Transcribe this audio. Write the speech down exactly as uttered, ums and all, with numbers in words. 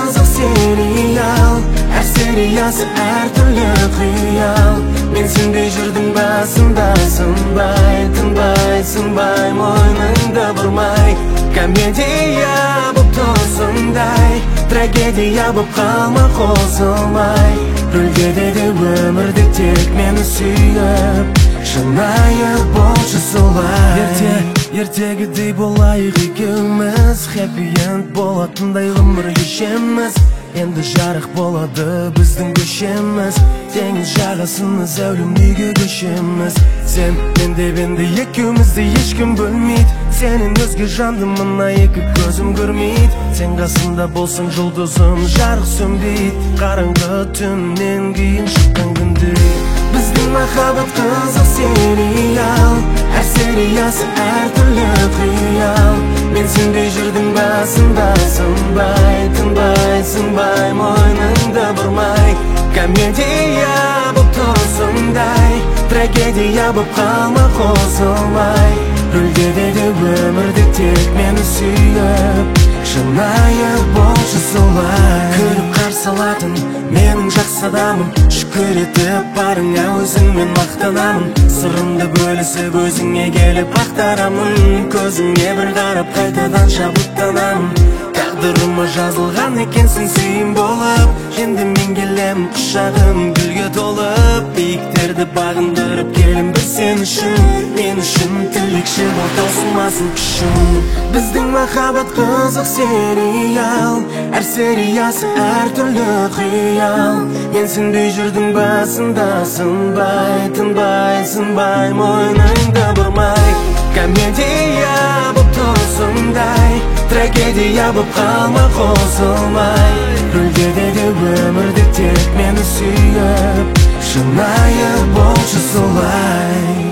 қызық сериал, әр сериясы әр түрлі қиял. Мен сенбей жүрдің басында, сынбай, тынбай, сынбай, мойныңды бұрмай. Комедия боп тосындай, трагедия боп қалма қосылмай. Рөлде де өмірде тек мені сүйіп, шынайы болшы солай. Ерте, ертегідей болайық екеуміз, хэппи энд болатындай ғұмыр кешеміз. Енді жарық болады біздің көшеміз, теңіз жағасына зәулім үйге көшеміз. Сен, мен де бенде екеумізді ешкім бөлмейді, сенен өзге жанды мына екі көзім көрмейді. Сен қасында болсаң жұлдызым жарық сөнбейді, қараңғы түннен кейін шыққан күндей. Біздің махаббат қызық сериал, әр сериясы әр түрлі қиял. Мен сенбей жүрдің басында, сынбай, тынбай, сынбай, мойныңды бұрмай. Комедия боп тосындай, трагедия боп қалма қосылмай. Рөлде де өмірде тек мені сүйіп, шынайы болшы солай. Күліп қарсы алатын менің жақсы адамым, шүкір етіп барыңа өзіңмен мақтанамын. Сырымды бөлісіп өзіңе келіп ақтарамын, көзіңе бір қарап қайтадан шабыттанамын. Тағдырыма жазылған екенсің сүйім болып, енді мен келем құшағым гүлге толып. Биіктерді бағындырып келем бір сен үшін, мен үшін тілекші бол таусылмасын күшім. Біздің махаббат қызық сериал, әр сериясы әр түрлі қиял. Мен сенбей жүрдің басында, сынбай, тынбай, сынбай, мойныңды бұрмай. Комедия боп тосындай, трагедия боп қалма қосылмай. Рөлде де өмірде тек мені сүйіп, шынайы болшы солай.